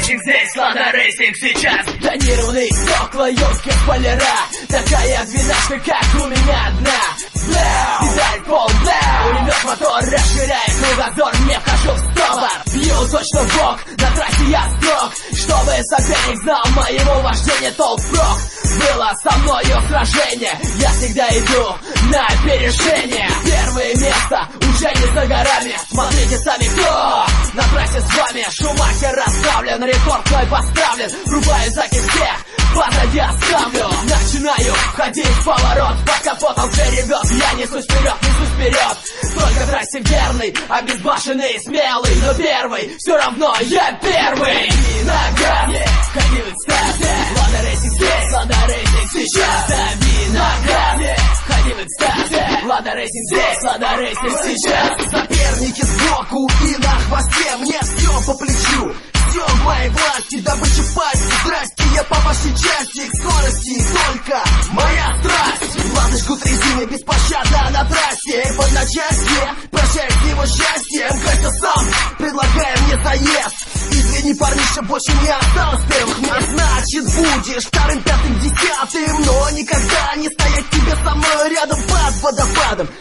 рейсинг здесь, Лада рейсинг сейчас. Тонированные стекла, ёлки, спойлера. Такая двенашка, как у меня одна. Педаль пол, пулемет, мотор расширяет кругозор. Не вхожу в стопор, бью точно в бок. На трассе я строг, чтобы соперник знал моего вождения толк-прок. Было со мною сражение, я всегда иду на опережение. Первое место уже не за горами. Смотрите сами, кто на трассе с вами. Шумахер расставлен, рекорд мой поставлен. Врубаю заки всех, позади оставлю. Начинаю входить в поворот, под капотом все ревет. Я несусь вперед. Только в трассе верный, обезбашенный, смелый. Но первый, все равно я первый. И нога, входи в экстаз. Лада рейсинг здесь, Лада рейсинг сейчас. Дави нога, входи в экстаз. Лада рейсинг здесь, Лада рейсинг сейчас. Соперники сбоку и на хвосте, мне все по плечу. Все в моей власти, добыча пасти. Здрасте, я по вашей части. К скорости только моя страсть. Глазы жгут резины беспощадно на трассе. В одночасье прощаюсь с его счастьем. Катя сам предлагая мне заезд. Извини, парниша, больше не осталось первых мест. Значит, будешь вторым, пятым, десятым. Но никогда не стоять тебе со мной рядом под водопадом.